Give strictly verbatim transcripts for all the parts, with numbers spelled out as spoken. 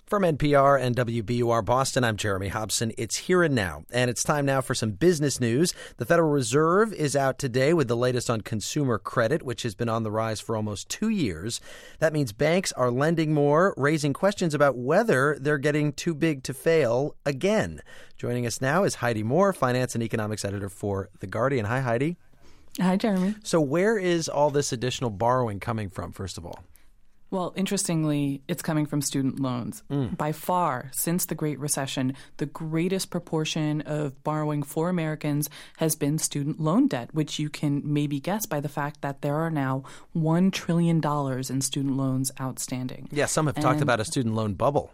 From N P R and W B U R Boston, I'm Jeremy Hobson. It's Here and Now, and it's time now for some business news. The Federal Reserve is out today with the latest on consumer credit, which has been on the rise for almost two years. That means banks are lending more, raising questions about whether they're getting too big to fail again. Joining us now is Heidi Moore, finance and economics editor for The Guardian. Hi, Heidi. Hi, Jeremy. So where is all this additional borrowing coming from, first of all? Well, interestingly, it's coming from student loans. Mm. By far, since the Great Recession, the greatest proportion of borrowing for Americans has been student loan debt, which you can maybe guess by the fact that there are now one trillion dollars in student loans outstanding. Yeah, some have and, talked about a student loan bubble.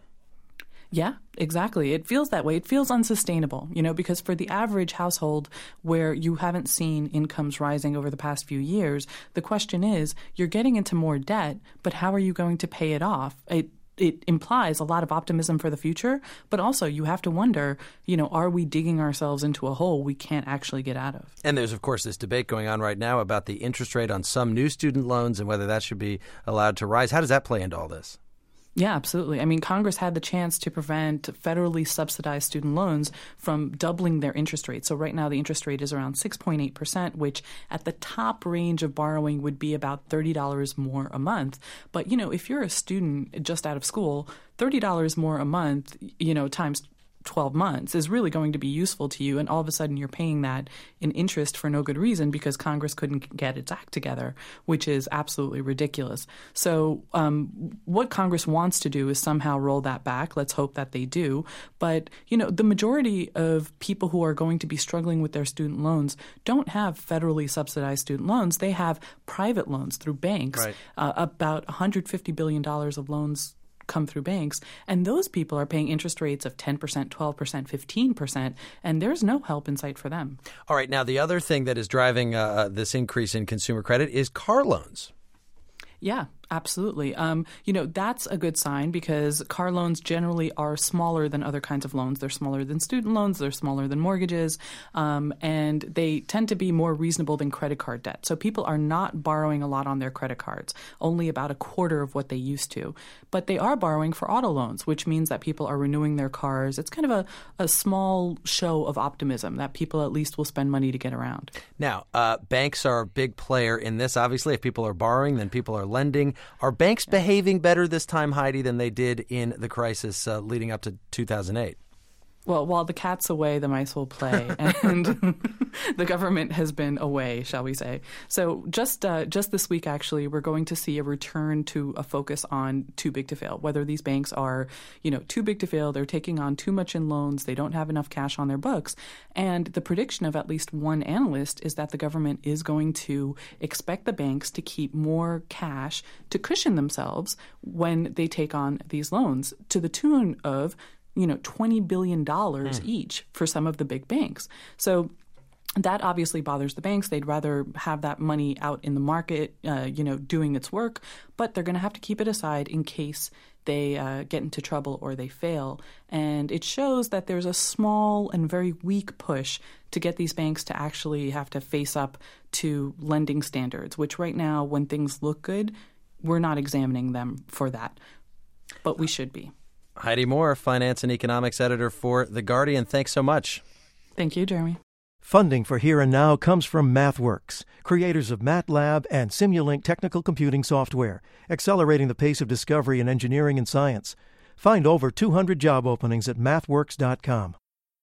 Yeah, exactly. It feels that way. It feels unsustainable, you know, because for the average household where you haven't seen incomes rising over the past few years, the question is, you're getting into more debt, but how are you going to pay it off? It it implies a lot of optimism for the future, but also you have to wonder, you know, are we digging ourselves into a hole we can't actually get out of? And there's, of course, this debate going on right now about the interest rate on some new student loans and whether that should be allowed to rise. How does that play into all this? Yeah, absolutely. I mean, Congress had the chance to prevent federally subsidized student loans from doubling their interest rate. So right now the interest rate is around six point eight percent, which at the top range of borrowing would be about thirty dollars more a month. But, you know, if you're a student just out of school, thirty dollars more a month, you know, times twelve months is really going to be useful to you. And all of a sudden you're paying that in interest for no good reason because Congress couldn't get its act together, which is absolutely ridiculous. So um, what Congress wants to do is somehow roll that back. Let's hope that they do. But, you know, the majority of people who are going to be struggling with their student loans don't have federally subsidized student loans. They have private loans through banks. Right. Uh, about one hundred fifty billion dollars of loans come through banks, and those people are paying interest rates of ten percent, twelve percent, fifteen percent, and there's no help in sight for them. All right. Now, the other thing that is driving uh, this increase in consumer credit is car loans. Yeah, absolutely. Um, you know, that's a good sign because car loans generally are smaller than other kinds of loans. They're smaller than student loans. They're smaller than mortgages. Um, and they tend to be more reasonable than credit card debt. So people are not borrowing a lot on their credit cards, only about a quarter of what they used to. But they are borrowing for auto loans, which means that people are renewing their cars. It's kind of a, a small show of optimism that people at least will spend money to get around. Now, uh, banks are a big player in this. Obviously, if people are borrowing, then people are lending. Are banks behaving better this time, Heidi, than they did in the crisis uh, leading up to two thousand eight? Well, while the cat's away, the mice will play, and the government has been away, shall we say. So just uh, just this week, actually, we're going to see a return to a focus on too big to fail, whether these banks are, you know, too big to fail, they're taking on too much in loans, they don't have enough cash on their books. And the prediction of at least one analyst is that the government is going to expect the banks to keep more cash to cushion themselves when they take on these loans to the tune of you know, twenty billion dollars mm. each for some of the big banks. So that obviously bothers the banks. They'd rather have that money out in the market, uh, you know, doing its work, but they're going to have to keep it aside in case they uh, get into trouble or they fail. And it shows that there's a small and very weak push to get these banks to actually have to face up to lending standards, which right now, when things look good, we're not examining them for that. But we should be. Heidi Moore, finance and economics editor for The Guardian. Thanks so much. Thank you, Jeremy. Funding for Here and Now comes from MathWorks, creators of MATLAB and Simulink technical computing software, accelerating the pace of discovery in engineering and science. Find over two hundred job openings at mathworks dot com.